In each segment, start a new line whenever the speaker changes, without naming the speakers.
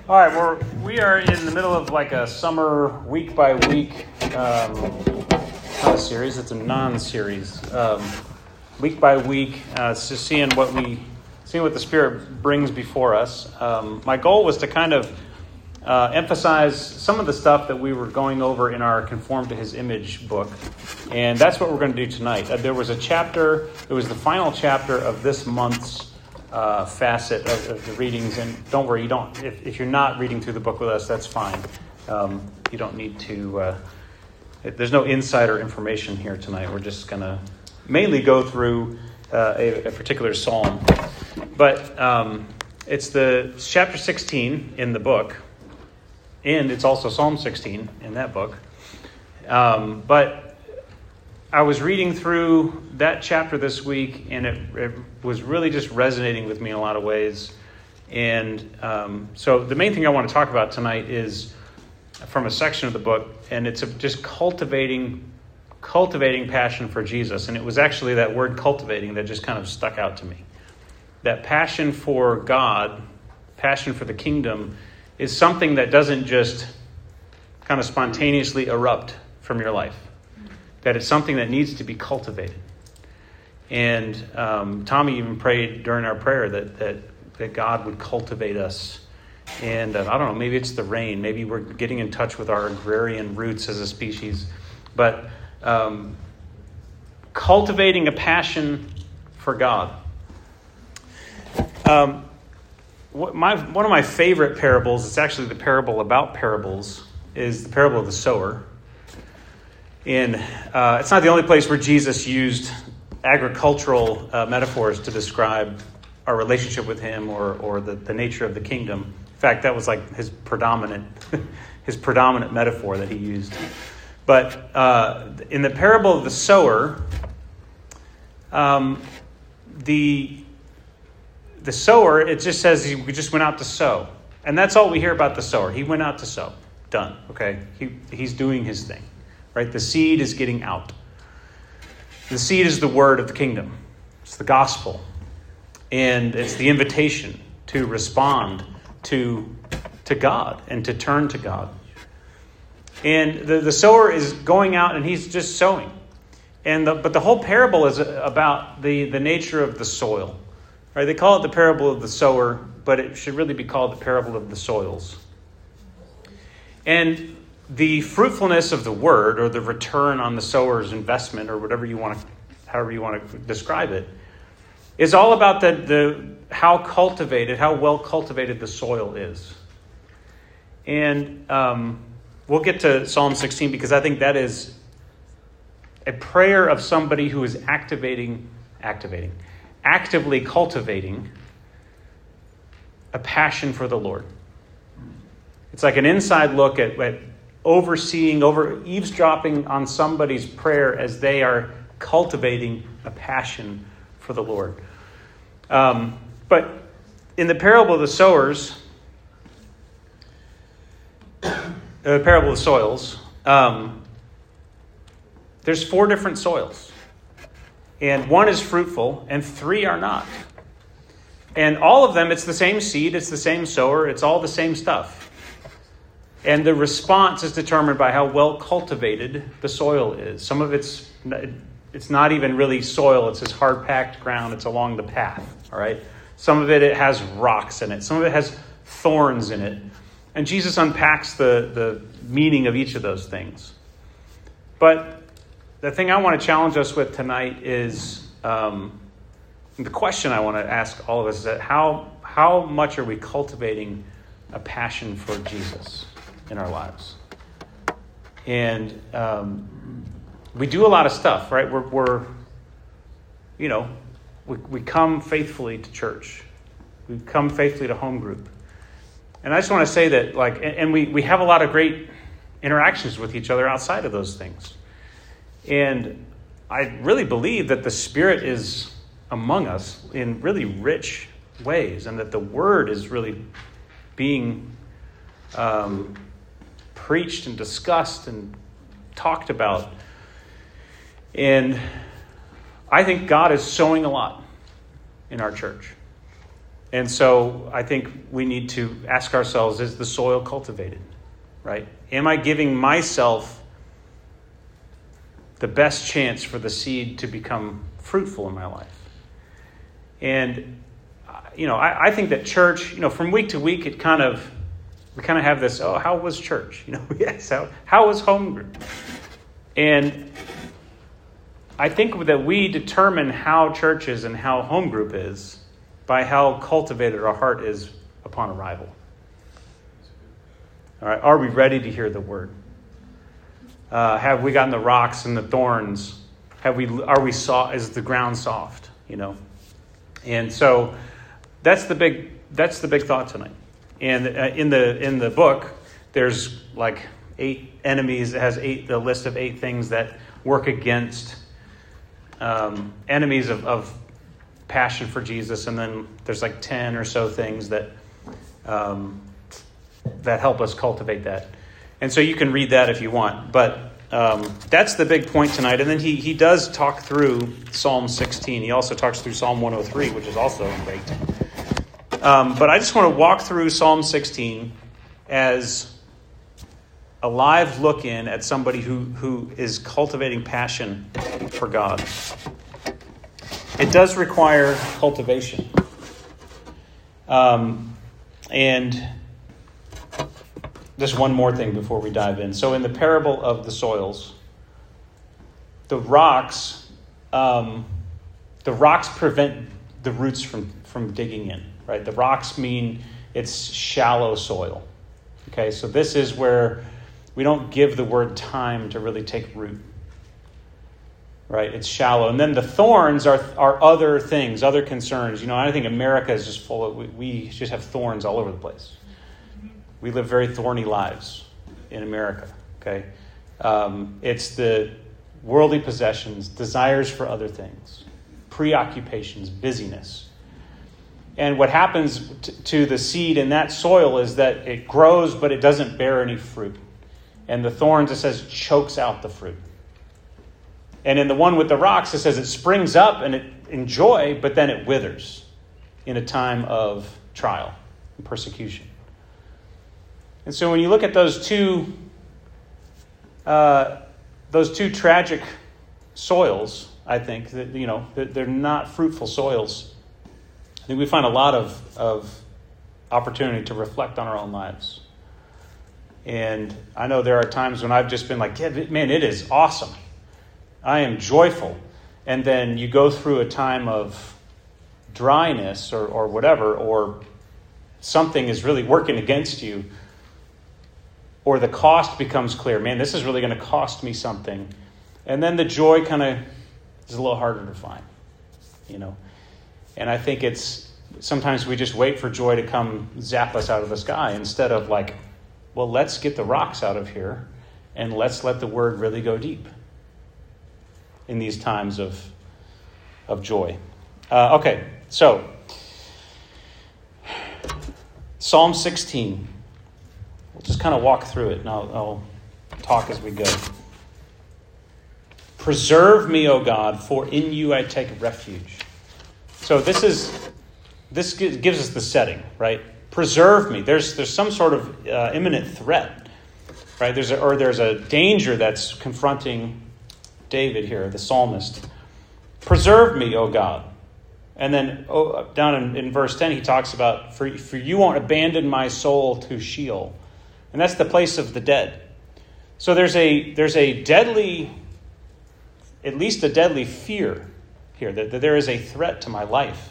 All right, we are in the middle of like a summer week by week not a series. It's a non-series. Week by week, it's just seeing what the Spirit brings before us. My goal was to kind of emphasize some of the stuff that we were going over in our Conform to His Image book, and that's what we're going to do tonight. There was a chapter. It was the final chapter of this month's facet of the readings, and don't worry, if you're not reading through the book with us, that's fine. You don't need to. There's no insider information here tonight. We're just going to mainly go through a particular psalm, but it's the chapter 16 in the book, and it's also Psalm 16 in that book. But I was reading through that chapter this week, and it was really just resonating with me in a lot of ways. And so the main thing I want to talk about tonight is from a section of the book, and it's just cultivating passion for Jesus. And it was actually that word cultivating that just kind of stuck out to me. That passion for God, passion for the kingdom, is something that doesn't just kind of spontaneously erupt from your life. That it's something that needs to be cultivated. And Tommy even prayed during our prayer that God would cultivate us. And I don't know, maybe it's the rain. Maybe we're getting in touch with our agrarian roots as a species. But cultivating a passion for God. One of my favorite parables, it's actually the parable about parables, is the parable of the sower. And it's not the only place where Jesus used agricultural metaphors to describe our relationship with him or the nature of the kingdom. In fact, that was like his predominant metaphor that he used. But in the parable of the sower, the sower, it just says he just went out to sow. And that's all we hear about the sower. He went out to sow. Done. Okay? He's doing his thing. Right? The seed is getting out. The seed is the word of the kingdom. It's the gospel. And it's the invitation to respond to God and to turn to God. And the sower is going out and he's just sowing. But the whole parable is about the nature of the soil. Right? They call it the parable of the sower, but it should really be called the parable of the soils. And the fruitfulness of the word, or the return on the sower's investment, or however you want to describe it, is all about how well cultivated the soil is. And we'll get to Psalm 16 because I think that is a prayer of somebody who is actively cultivating a passion for the Lord. It's like an inside look at eavesdropping on somebody's prayer as they are cultivating a passion for the Lord. But in the parable of the sowers, the parable of the soils, there's 4 different soils. And 1 is fruitful and 3 are not. And all of them, it's the same seed, it's the same sower, it's all the same stuff. And the response is determined by how well cultivated the soil is. Some of it's not even really soil. It's this hard-packed ground. It's along the path, all right? Some of it has rocks in it. Some of it has thorns in it. And Jesus unpacks the meaning of each of those things. But the thing I want to challenge us with tonight is the question I want to ask all of us is that how much are we cultivating a passion for Jesus in our lives? And we do a lot of stuff, right? We come faithfully to church. We come faithfully to home group. And I just want to say that, and we have a lot of great interactions with each other outside of those things. And I really believe that the Spirit is among us in really rich ways, and that the Word is really being preached and discussed and talked about. And I think God is sowing a lot in our church. And so I think we need to ask ourselves, is the soil cultivated, right? Am I giving myself the best chance for the seed to become fruitful in my life? And, I think that church, from week to week, we kind of have this, how was church? Yes, how was home group? And I think that we determine how church is and how home group is by how cultivated our heart is upon arrival. All right, are we ready to hear the word? Have we gotten the rocks and the thorns? Is the ground soft? And so that's the big thought tonight. And in the book, there's like 8 enemies. It has the list of 8 things that work against enemies of passion for Jesus, and then there's like 10 or so things that help us cultivate that. And so you can read that if you want, but that's the big point tonight. And then he does talk through Psalm 16. He also talks through Psalm 103, which is also great. But I just want to walk through Psalm 16 as a live look in at somebody who is cultivating passion for God. It does require cultivation. And just one more thing before we dive in. So in the parable of the soils, the rocks prevent the roots from digging in, right? The rocks mean it's shallow soil. Okay, so this is where we don't give the word time to really take root. Right, it's shallow. And then the thorns are other things, other concerns. I think America is just full of, we just have thorns all over the place. We live very thorny lives in America, okay? It's the worldly possessions, desires for other things, preoccupations, busyness. And what happens to the seed in that soil is that it grows, but it doesn't bear any fruit. And the thorns, it says, chokes out the fruit. And in the one with the rocks, it says it springs up and it in joy, but then it withers in a time of trial and persecution. And so when you look at those two tragic soils, I think that they're not fruitful soils. I think we find a lot of opportunity to reflect on our own lives. And I know there are times when I've just been like, yeah, man, it is awesome. I am joyful. And then you go through a time of dryness or whatever, or something is really working against you, or the cost becomes clear. Man, this is really going to cost me something. And then the joy kind of is a little harder to find, And I think sometimes we just wait for joy to come zap us out of the sky instead of like, well, let's get the rocks out of here and let's let the word really go deep in these times of joy. Okay, so Psalm 16. We'll just kind of walk through it, and I'll talk as we go. Preserve me, O God, for in you I take refuge. So this gives us the setting, right? Preserve me. There's some sort of imminent threat, right? There's a danger that's confronting David here, the psalmist. Preserve me, O God. And then down in verse 10, he talks about, for you won't abandon my soul to Sheol. And that's the place of the dead. So there's a deadly, at least a deadly fear here, that there is a threat to my life.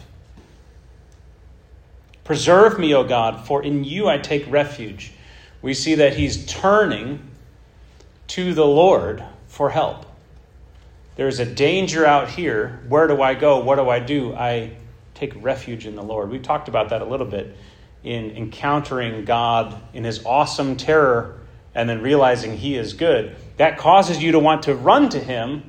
Preserve me, O God, for in you I take refuge. We see that he's turning to the Lord for help. There's a danger out here. Where do I go? What do? I take refuge in the Lord. We've talked about that a little bit in encountering God in his awesome terror and then realizing he is good. That causes you to want to run to him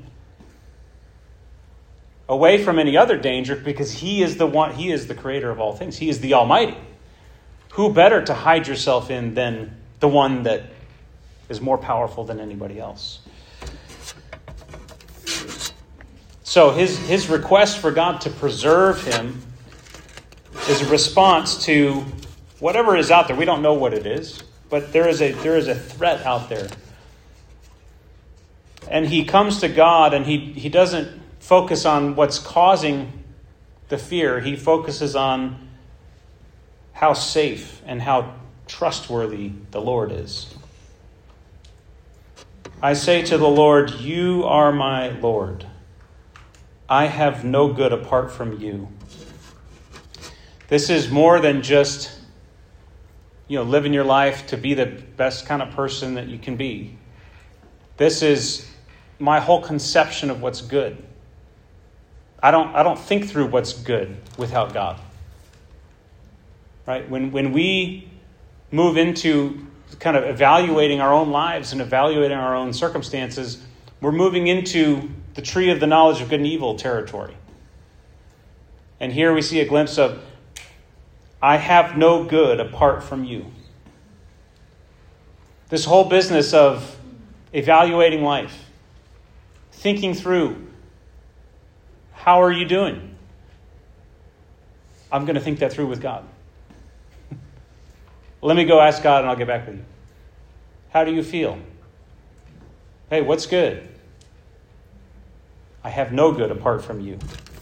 away from any other danger because he is the creator of all things. He is the Almighty. Who better to hide yourself in than the one that is more powerful than anybody else? So his request for God to preserve him is a response to whatever is out there. We don't know what it is, but there is a threat out there. And he comes to God, and he doesn't focus on what's causing the fear. He focuses on how safe and how trustworthy the Lord is. I say to the Lord, you are my Lord. I have no good apart from you. This is more than just, living your life to be the best kind of person that you can be. This is my whole conception of what's good. I don't think through what's good without God. Right? When we move into kind of evaluating our own lives and evaluating our own circumstances, we're moving into the tree of the knowledge of good and evil territory. And here we see a glimpse of, I have no good apart from you. This whole business of evaluating life, thinking through, how are you doing? I'm going to think that through with God. Let me go ask God and I'll get back with you. How do you feel? Hey, what's good? I have no good apart from you.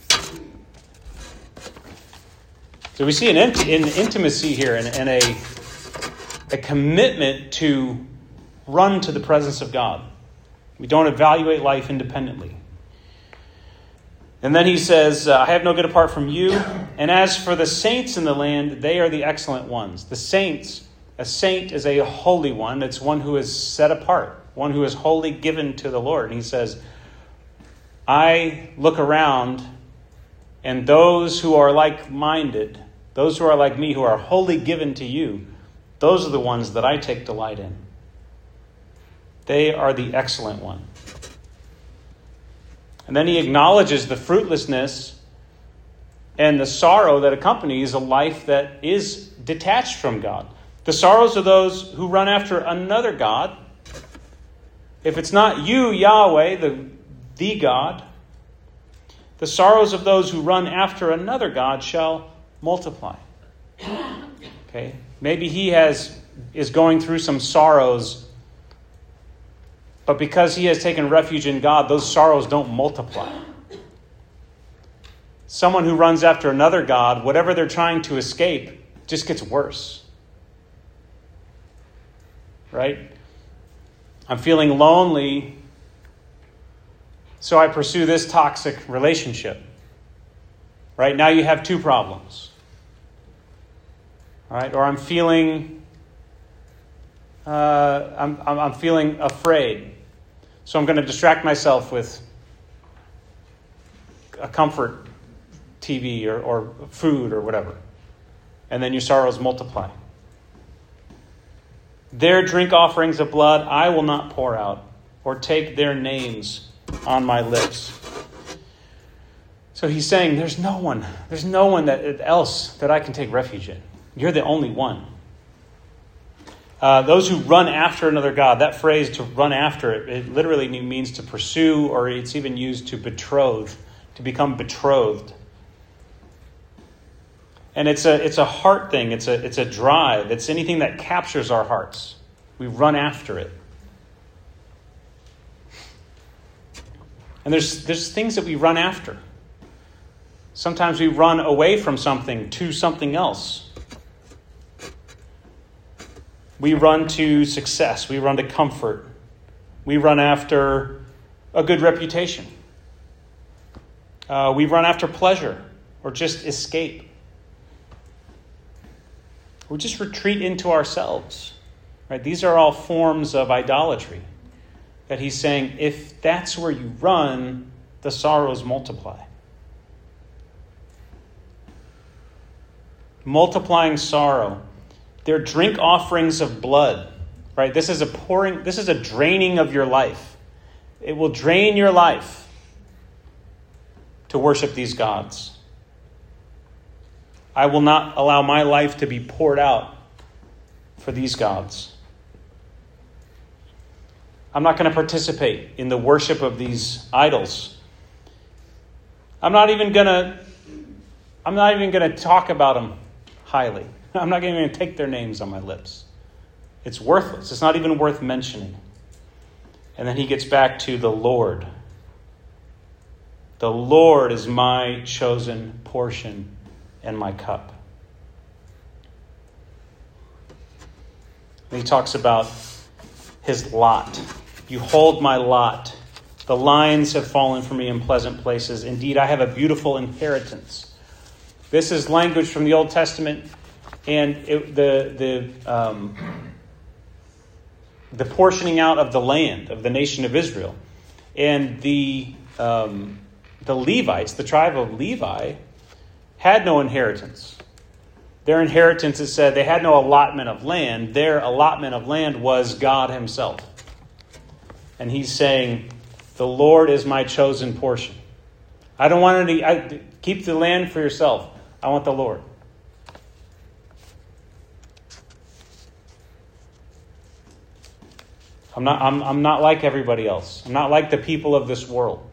So we see an intimacy here and a commitment to run to the presence of God. We don't evaluate life independently. And then he says, I have no good apart from you. And as for the saints in the land, they are the excellent ones. The saints, a saint is a holy one. It's one who is set apart, one who is wholly given to the Lord. And he says, I look around, and those who are like-minded, those who are like me, who are wholly given to you, those are the ones that I take delight in. They are the excellent one. And then he acknowledges the fruitlessness and the sorrow that accompanies a life that is detached from God. The sorrows of those who run after another God. If it's not you, Yahweh, the God, the sorrows of those who run after another God shall multiply. Okay? Maybe he is going through some sorrows, but because he has taken refuge in God, those sorrows don't multiply. Someone who runs after another God, whatever they're trying to escape, just gets worse. Right? I'm feeling lonely, so I pursue this toxic relationship. Right? Now you have two problems. All right? Or I'm feeling I'm feeling afraid. So I'm going to distract myself with a comfort TV or food or whatever. And then your sorrows multiply. Their drink offerings of blood I will not pour out, or take their names on my lips. So he's saying there's no one else that I can take refuge in. You're the only one. Those who run after another God, that phrase to run after, it literally means to pursue, or it's even used to betroth, to become betrothed. And it's a heart thing. It's a drive. It's anything that captures our hearts. We run after it. And there's things that we run after. Sometimes we run away from something to something else. We run to success. We run to comfort. We run after a good reputation. We run after pleasure or just escape. We just retreat into ourselves. Right? These are all forms of idolatry. That he's saying, if that's where you run, the sorrows multiply. Multiplying sorrow. They're drink offerings of blood. Right? This is a draining of your life. It will drain your life to worship these gods. I will not allow my life to be poured out for these gods. I'm not going to participate in the worship of these idols. I'm not even going to I'm not even going to talk about them highly. I'm not even going to take their names on my lips. It's worthless. It's not even worth mentioning. And then he gets back to the Lord. The Lord is my chosen portion and my cup. And he talks about his lot. You hold my lot. The lines have fallen for me in pleasant places. Indeed, I have a beautiful inheritance. This is language from the Old Testament, and the portioning out of the land of the nation of Israel. And the Levites, the tribe of Levi, had no inheritance. Their inheritance, it said, they had no allotment of land. Their allotment of land was God himself. And he's saying, the Lord is my chosen portion. I don't want any, keep the land for yourself. I want the Lord. I'm not like everybody else. I'm not like the people of this world.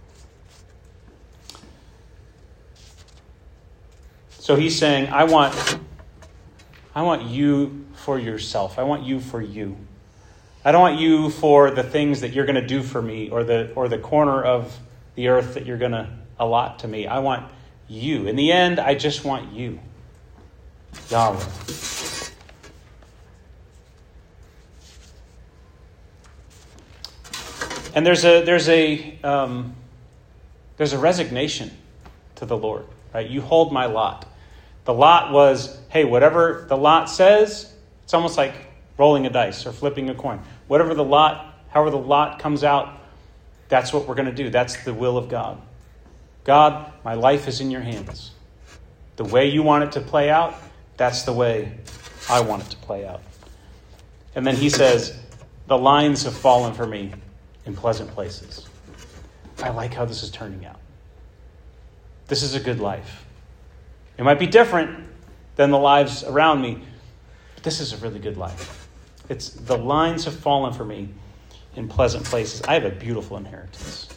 So he's saying, I want you for yourself. I want you for you. I don't want you for the things that you're going to do for me or the corner of the earth that you're going to allot to me. I want you. In the end, I just want you, Yahweh. And there's a resignation to the Lord, right? You hold my lot. The lot was, hey, whatever the lot says, it's almost like rolling a dice or flipping a coin. However the lot comes out, that's what we're going to do. That's the will of God. God, my life is in your hands. The way you want it to play out, that's the way I want it to play out. And then he says, the lines have fallen for me in pleasant places. I like how this is turning out. This is a good life. It might be different than the lives around me, but this is a really good life. It's the lines have fallen for me in pleasant places. I have a beautiful inheritance.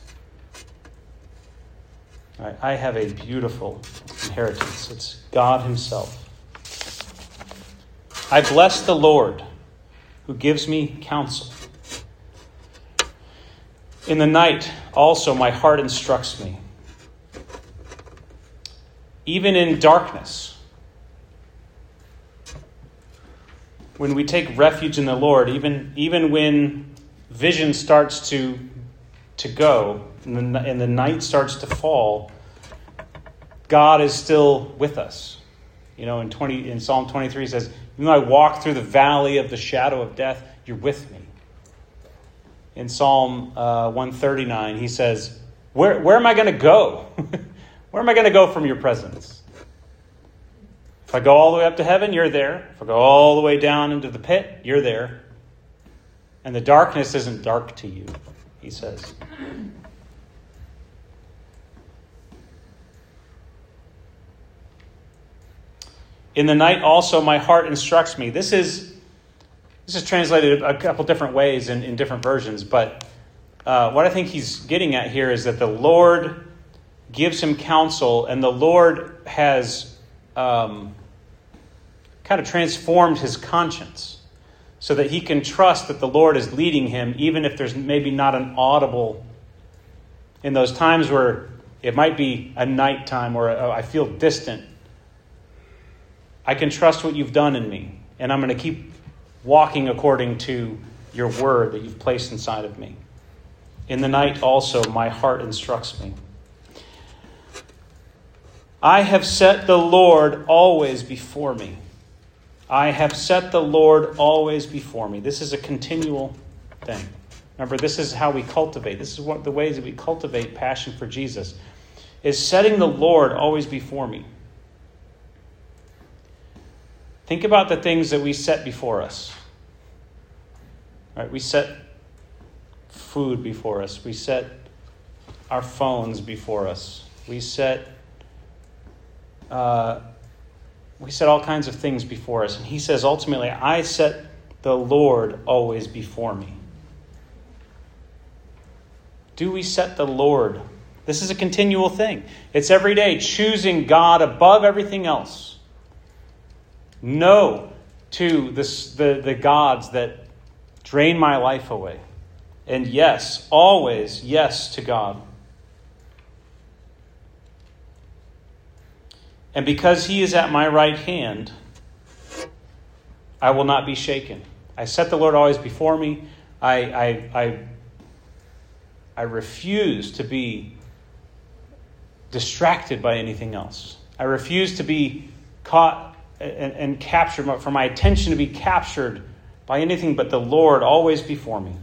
I have a beautiful inheritance. It's God himself. I bless the Lord who gives me counsel. In the night also my heart instructs me. Even in darkness, when we take refuge in the Lord, even when vision starts to go and the night starts to fall, God is still with us. You know, in Psalm 23 it says, even though I walk through the valley of the shadow of death, you're with me. In Psalm 139, he says, where am I going to go? Where am I going to go from your presence? If I go all the way up to heaven, you're there. If I go all the way down into the pit, you're there. And the darkness isn't dark to you, he says. In the night also my heart instructs me. This is translated a couple different ways in different versions, but what I think he's getting at here is that the Lord gives him counsel, and the Lord has kind of transformed his conscience so that he can trust that the Lord is leading him, even if there's maybe not an audible, in those times where it might be a nighttime or I feel distant. I can trust what you've done in me, and I'm going to keep walking according to your word that you've placed inside of me. In the night also my heart instructs me. I have set the Lord always before me. I have set the Lord always before me. This is a continual thing. Remember, this is how we cultivate. This is what the ways that we cultivate passion for Jesus, is setting the Lord always before me. Think about the things that we set before us. Right? We set food before us. We set our phones before us. We set all kinds of things before us. And he says, ultimately, I set the Lord always before me. Do we set the Lord? This is a continual thing. It's every day choosing God above everything else. No to the gods that drain my life away. And yes, always yes to God. And because he is at my right hand, I will not be shaken. I set the Lord always before me. I refuse to be distracted by anything else. I refuse to be caught and captured, for my attention to be captured by anything but the Lord always before me.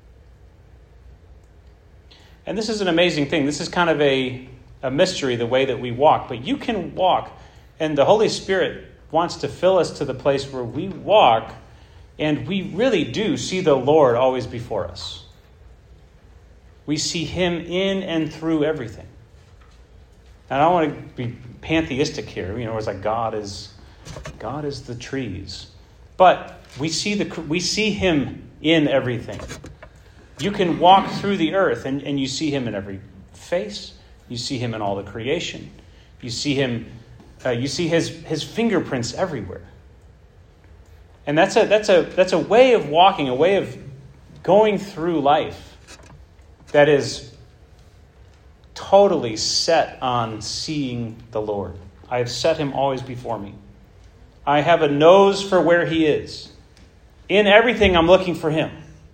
And this is an amazing thing. This is kind of a mystery, the way that we walk. But you can walk, and the Holy Spirit wants to fill us to the place where we walk, and we really do see the Lord always before us. We see him in and through everything. And I don't want to be pantheistic here. It's like God is the trees. But we see him in everything. You can walk through the earth and you see him in every face. You see him in all the creation. You see him. You see his fingerprints everywhere. And that's a way of walking, a way of going through life that is totally set on seeing the Lord. I have set him always before me. I have a nose for where he is. In everything, I'm looking for him.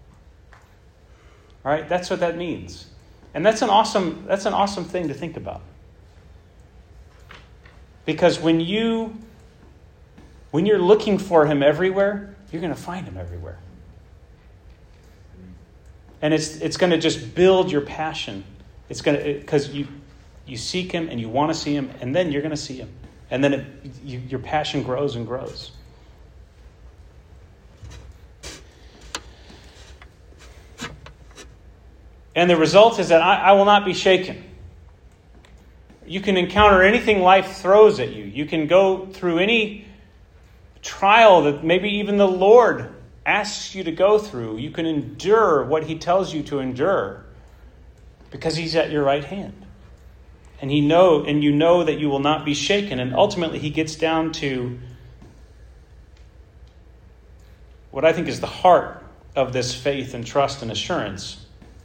All right, that's what that means. And that's an awesome thing to think about. Because when you're looking for him everywhere, you're going to find him everywhere. And it's going to just build your passion. It's going to, because you seek him and you want to see him, and then you're going to see him. And then your passion grows and grows. And the result is that I will not be shaken. You can encounter anything life throws at you. You can go through any trial that maybe even the Lord asks you to go through. You can endure what he tells you to endure because he's at your right hand. And you know that you will not be shaken. And ultimately he gets down to what I think is the heart of this faith and trust and assurance.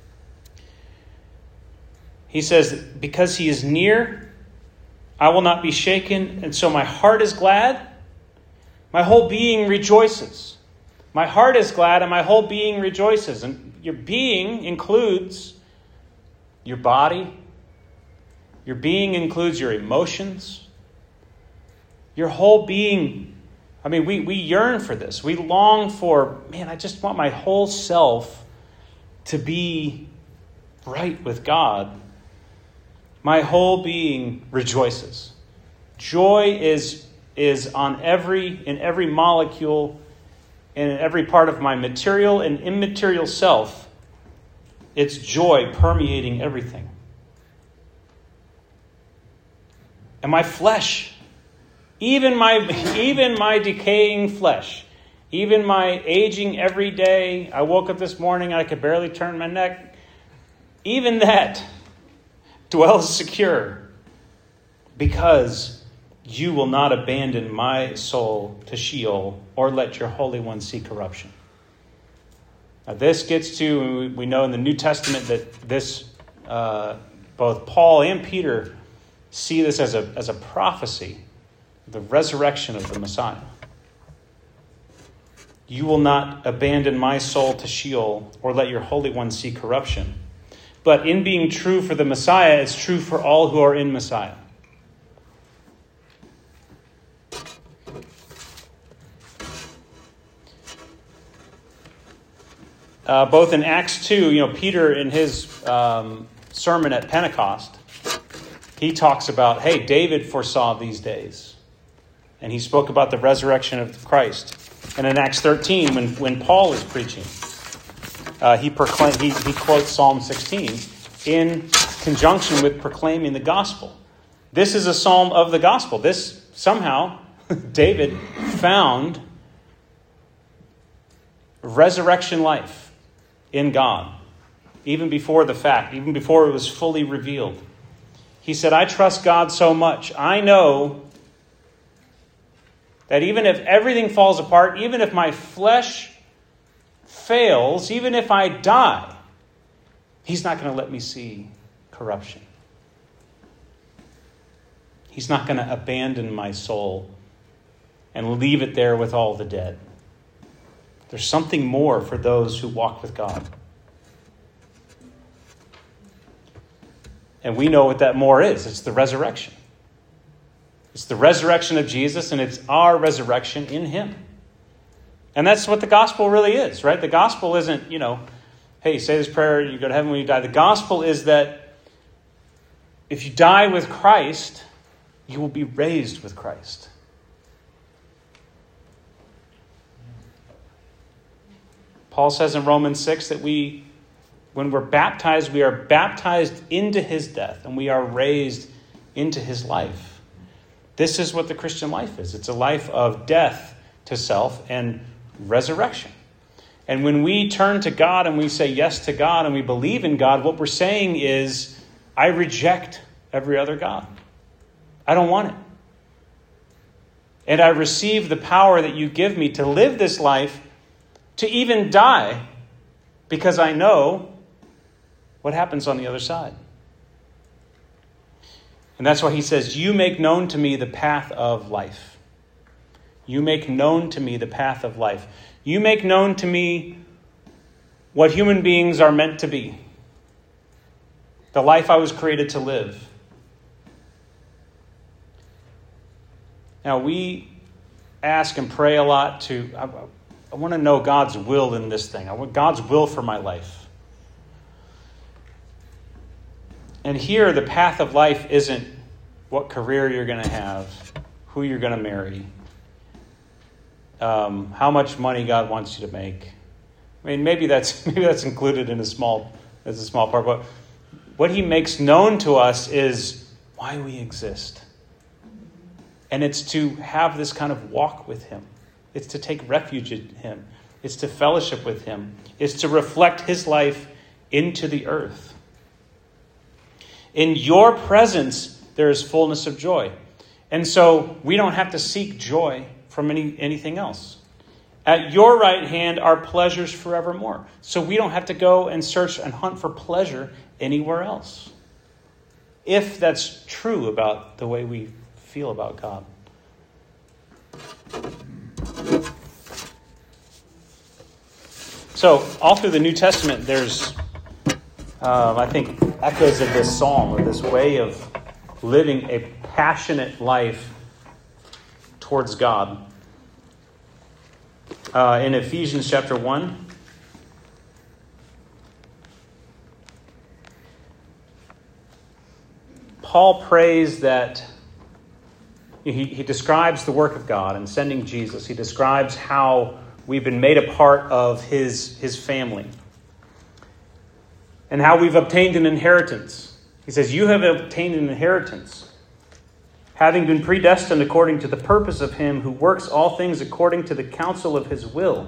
He says, because he is near, I will not be shaken. And so my heart is glad. My whole being rejoices. My heart is glad and my whole being rejoices. And your being includes your body. Your being includes your emotions. Your whole being. I mean, we yearn for this. We long for, I just want my whole self to be right with God. My whole being rejoices. Joy is in every molecule and in every part of my material and immaterial self. It's joy permeating everything. And my flesh, even my decaying flesh, even my aging every day, I woke up this morning and I could barely turn my neck, even that dwells secure because you will not abandon my soul to Sheol or let your Holy One see corruption. Now this gets to, we know in the New Testament that this, both Paul and Peter see this as a prophecy, the resurrection of the Messiah. You will not abandon my soul to Sheol or let your Holy One see corruption. But in being true for the Messiah, it's true for all who are in Messiah. Both in Acts 2, Peter in his sermon at Pentecost, he talks about, hey, David foresaw these days. And he spoke about the resurrection of Christ. And in Acts 13, when Paul is preaching, he quotes Psalm 16 in conjunction with proclaiming the gospel. This is a psalm of the gospel. This, somehow, David found resurrection life in God, even before the fact, even before it was fully revealed. He said, I trust God so much. I know that even if everything falls apart, even if my flesh fails, even if I die, He's not going to let me see corruption. He's not going to abandon my soul and leave it there with all the dead. There's something more for those who walk with God. And we know what that more is. It's the resurrection. It's the resurrection of Jesus, and it's our resurrection in Him. And that's what the gospel really is, right? The gospel isn't, hey, you say this prayer, you go to heaven when you die. The gospel is that if you die with Christ, you will be raised with Christ. Paul says in Romans 6 that when we're baptized, we are baptized into His death, and we are raised into His life. This is what the Christian life is. It's a life of death to self and resurrection. And when we turn to God and we say yes to God and we believe in God, what we're saying is, I reject every other God. I don't want it. And I receive the power that you give me to live this life, to even die, because I know what happens on the other side. And that's why he says, you make known to me the path of life. You make known to me the path of life. You make known to me what human beings are meant to be. The life I was created to live. Now, we ask and pray a lot I want to know God's will in this thing. I want God's will for my life. And here, the path of life isn't what career you're going to have, who you're going to marry, how much money God wants you to make. I mean, maybe that's included as a small part. But what He makes known to us is why we exist. And it's to have this kind of walk with Him. It's to take refuge in Him. It's to fellowship with Him. It's to reflect His life into the earth. In your presence, there is fullness of joy. And so we don't have to seek joy from anything else. At your right hand are pleasures forevermore. So we don't have to go and search and hunt for pleasure anywhere else. If that's true about the way we feel about God. So, all through the New Testament, there's, I think, echoes of this psalm, of this way of living a passionate life towards God. In Ephesians chapter 1, Paul prays that he describes the work of God in sending Jesus. He describes how we've been made a part of his family and how we've obtained an inheritance. He says, you have obtained an inheritance, having been predestined according to the purpose of Him who works all things according to the counsel of His will.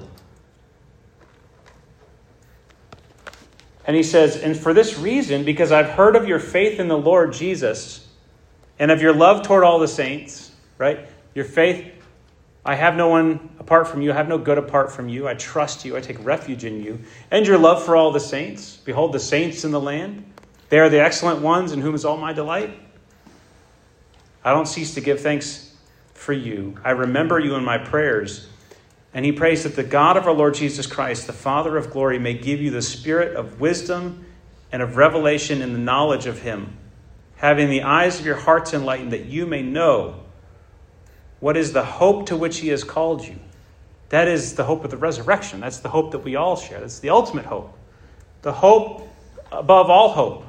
And he says, and for this reason, because I've heard of your faith in the Lord Jesus and of your love toward all the saints, right? Your faith, I have no one apart from you. I have no good apart from you. I trust you. I take refuge in you. And your love for all the saints. Behold, the saints in the land. They are the excellent ones in whom is all my delight. I don't cease to give thanks for you. I remember you in my prayers. And he prays that the God of our Lord Jesus Christ, the Father of glory, may give you the spirit of wisdom and of revelation in the knowledge of Him, having the eyes of your hearts enlightened, that you may know what is the hope to which He has called you. That is the hope of the resurrection. That's the hope that we all share. That's the ultimate hope. The hope above all hope.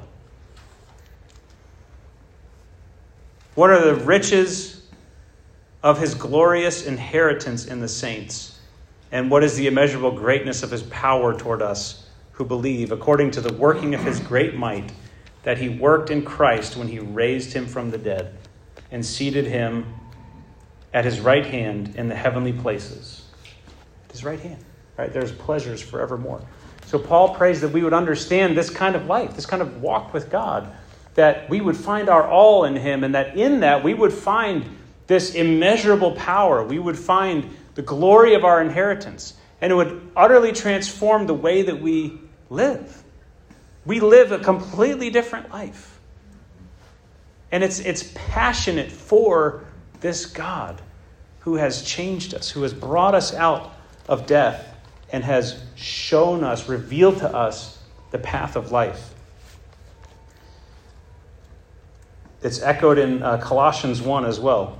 What are the riches of His glorious inheritance in the saints? And what is the immeasurable greatness of His power toward us who believe, according to the working of His great might, that He worked in Christ when He raised Him from the dead and seated Him at His right hand in the heavenly places. At His right hand. Right? There's pleasures forevermore. So Paul prays that we would understand this kind of life, this kind of walk with God, that we would find our all in him, and that in that we would find this immeasurable power. We would find the glory of our inheritance, and it would utterly transform the way that we live. We live a completely different life. And it's passionate for this God who has changed us, who has brought us out of death and has shown us, revealed to us the path of life. It's echoed in Colossians 1 as well.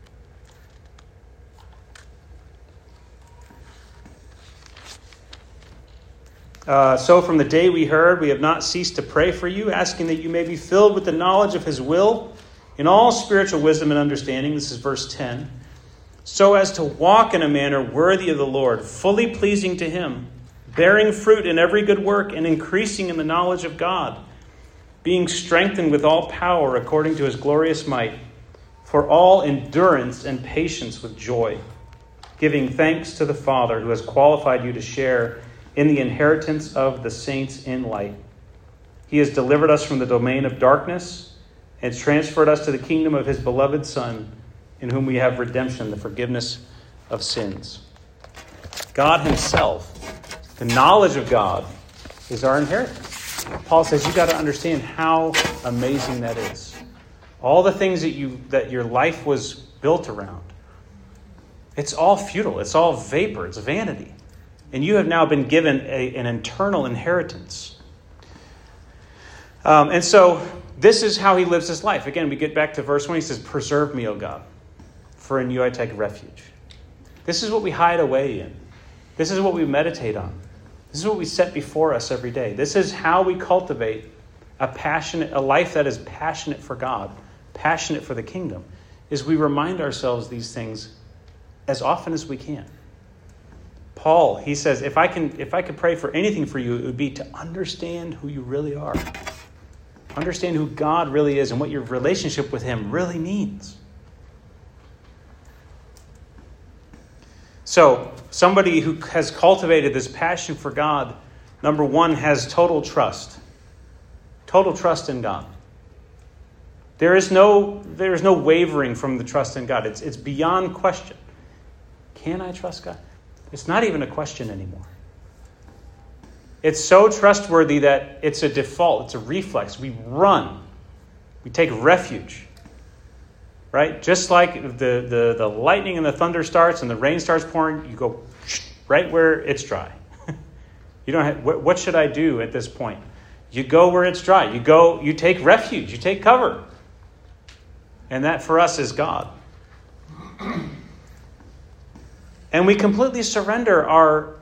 So from the day we heard, we have not ceased to pray for you, asking that you may be filled with the knowledge of his will in all spiritual wisdom and understanding. This is verse 10. So as to walk in a manner worthy of the Lord, fully pleasing to him, bearing fruit in every good work and increasing in the knowledge of God, being strengthened with all power according to his glorious might, for all endurance and patience with joy, giving thanks to the Father who has qualified you to share in the inheritance of the saints in light. He has delivered us from the domain of darkness and transferred us to the kingdom of his beloved Son, in whom we have redemption, the forgiveness of sins. God himself, the knowledge of God, is our inheritance. Paul says you've got to understand how amazing that is. All the things that your life was built around, it's all futile. It's all vapor. It's vanity. And you have now been given an eternal inheritance. And so this is how he lives his life. Again, we get back to verse 1. He says, "Preserve me, O God, for in you I take refuge." This is what we hide away in. This is what we meditate on. This is what we set before us every day. This is how we cultivate a life that is passionate for God, passionate for the kingdom, is we remind ourselves these things as often as we can. Paul, he says, if I could pray for anything for you, it would be to understand who you really are. Understand who God really is and what your relationship with him really means. So, somebody who has cultivated this passion for God, number one, has total trust. Total trust in God. There is no wavering from the trust in God. It's beyond question. Can I trust God? It's not even a question anymore. It's so trustworthy that it's a default. It's a reflex. We run. We take refuge. Right? Just like the lightning and the thunder starts and the rain starts pouring, you go right where it's dry. You don't have, what should I do at this point? You go where it's dry. You take refuge. You take cover. And that for us is God. And we completely surrender our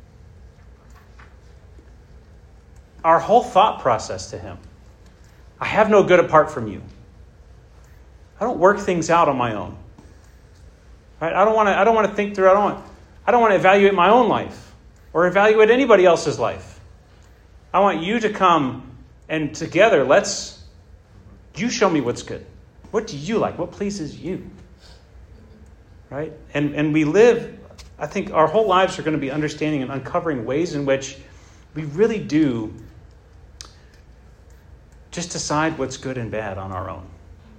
whole thought process to him. I have no good apart from you. I don't work things out on my own. Right? I don't want to think through. I don't want to evaluate my own life or evaluate anybody else's life. I want you to come and together you show me what's good. What do you like? What pleases you? Right? And we live, I think our whole lives are going to be understanding and uncovering ways in which we really do just decide what's good and bad on our own.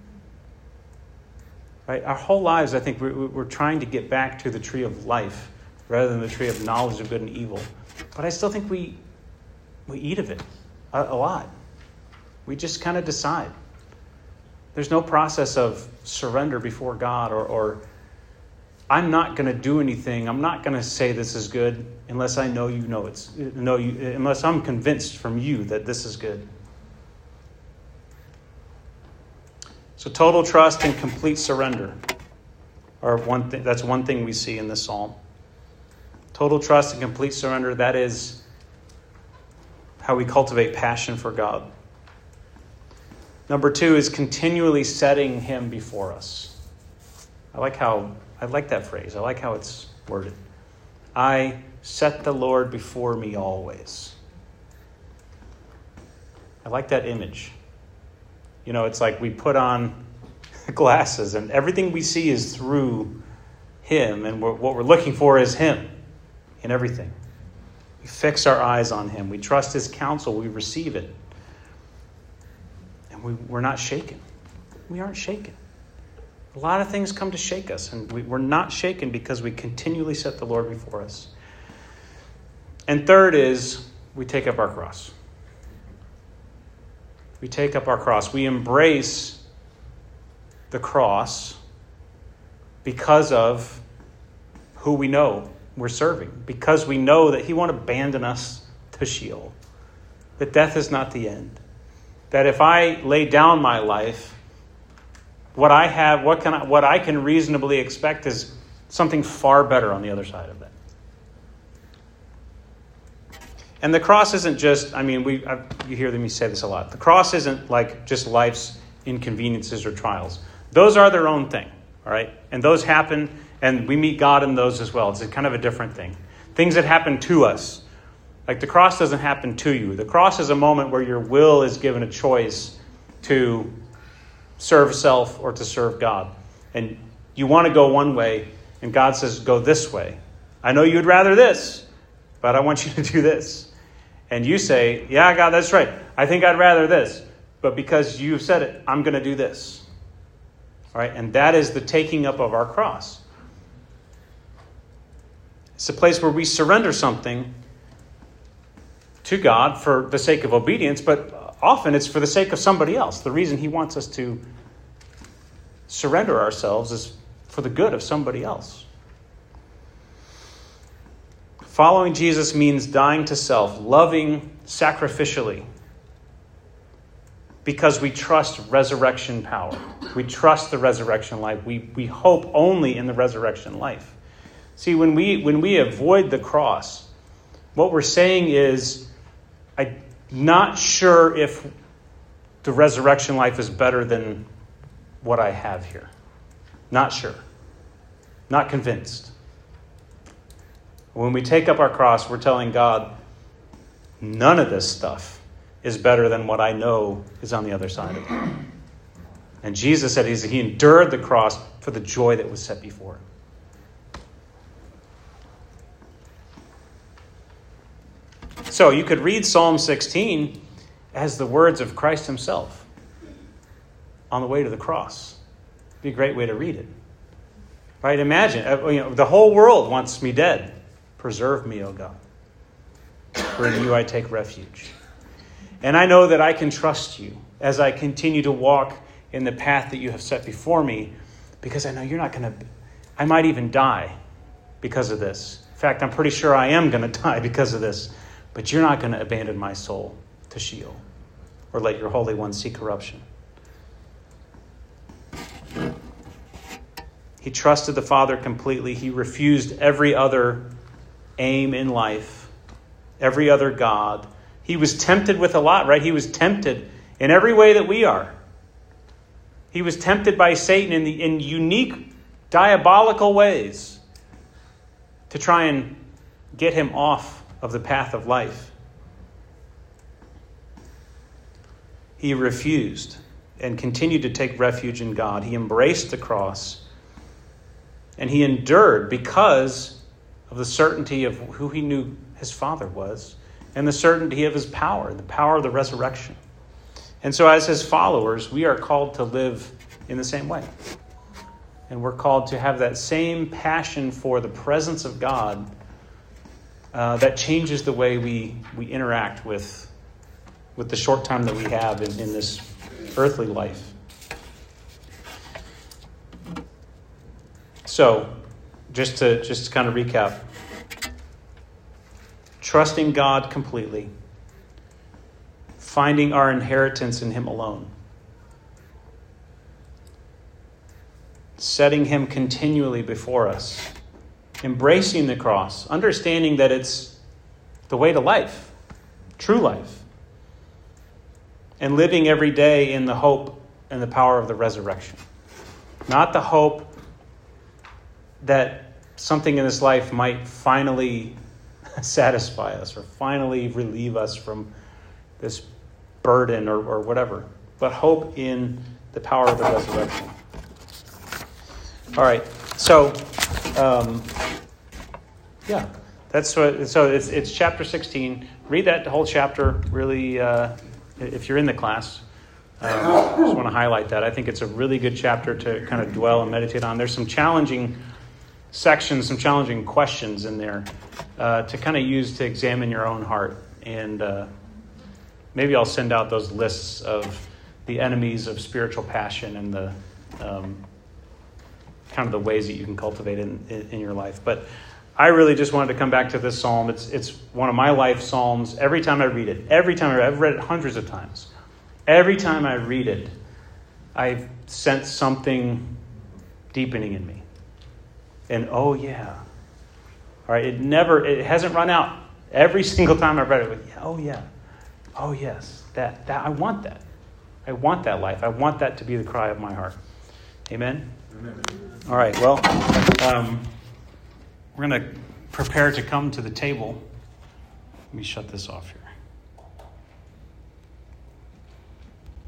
Right? Our whole lives, I think, we're trying to get back to the tree of life rather than the tree of knowledge of good and evil. But I still think we eat of it a lot. We just kind of decide. There's no process of surrender before God or I'm not going to do anything. I'm not going to say this is good unless I know unless I'm convinced from you that this is good. So total trust and complete surrender are one thing. That's one thing we see in this psalm. Total trust and complete surrender, that is how we cultivate passion for God. Number two is continually setting him before us. I like that phrase. I like how it's worded. I set the Lord before me always. I like that image. It's like we put on glasses and everything we see is through him, and what we're looking for is him in everything. We fix our eyes on him. We trust his counsel. We receive it. And we're not shaken. We aren't shaken. A lot of things come to shake us, and we're not shaken because we continually set the Lord before us. And third is we take up our cross. We take up our cross. We embrace the cross because of who we know we're serving, because we know that he won't abandon us to Sheol, that death is not the end, that if I lay down my life, what I can reasonably expect is something far better on the other side of that. And the cross isn't just, you hear me say this a lot. The cross isn't like just life's inconveniences or trials. Those are their own thing, all right? And those happen, and we meet God in those as well. It's kind of a different thing. Things that happen to us. Like the cross doesn't happen to you. The cross is a moment where your will is given a choice to serve self or to serve God. And you want to go one way, and God says, go this way. I know you'd rather this, but I want you to do this. And you say, yeah, God, that's right. I think I'd rather this. But because you've said it, I'm going to do this. All right? And that is the taking up of our cross. It's a place where we surrender something to God for the sake of obedience, but often it's for the sake of somebody else. The reason he wants us to surrender ourselves is for the good of somebody else. Following Jesus means dying to self, loving sacrificially, because we trust resurrection power. We trust the resurrection life. We hope only in the resurrection life. See, when we avoid the cross, what we're saying is, I'm not sure if the resurrection life is better than what I have here. Not sure. Not convinced. When we take up our cross, we're telling God, none of this stuff is better than what I know is on the other side of it. And Jesus said he endured the cross for the joy that was set before him. So you could read Psalm 16 as the words of Christ himself on the way to the cross. It'd be a great way to read it. Right? Imagine, the whole world wants me dead. Preserve me, O God. For in you I take refuge. And I know that I can trust you as I continue to walk in the path that you have set before me, because I know you're not going to, I might even die because of this. In fact, I'm pretty sure I am going to die because of this. But you're not going to abandon my soul to Sheol or let your Holy One see corruption. He trusted the Father completely. He refused every other aim in life, every other God. He was tempted with a lot, right? He was tempted in every way that we are. He was tempted by Satan in unique, diabolical ways to try and get him off of the path of life. He refused and continued to take refuge in God. He embraced the cross, and he endured because of the certainty of who he knew his Father was and the certainty of his power, the power of the resurrection. And so as his followers, we are called to live in the same way. And we're called to have that same passion for the presence of God that changes the way we interact with the short time that we have in this earthly life. So, just to kind of recap, trusting God completely, finding our inheritance in him alone, setting him continually before us, embracing the cross, understanding that it's the way to life, true life, and living every day in the hope and the power of the resurrection. Not the hope that something in this life might finally satisfy us or finally relieve us from this burden or whatever, but hope in the power of the resurrection. All right, so that's what. So it's chapter 16. Read that whole chapter. Really, if you're in the class, I just want to highlight that. I think it's a really good chapter to kind of dwell and meditate on. There's some challenging sections, some challenging questions in there to kind of use to examine your own heart. And maybe I'll send out those lists of the enemies of spiritual passion and the kind of the ways that you can cultivate it in your life. But I really just wanted to come back to this psalm. It's one of my life psalms. Every time I read it, I've read it hundreds of times. Every time I read it, I sense something deepening in me. And oh yeah. All right, it hasn't run out. Every single time I've read it, oh yeah. Oh yes. That I want that. I want that life. I want that to be the cry of my heart. Amen? Amen. All right, well, we're going to prepare to come to the table. Let me shut this off here.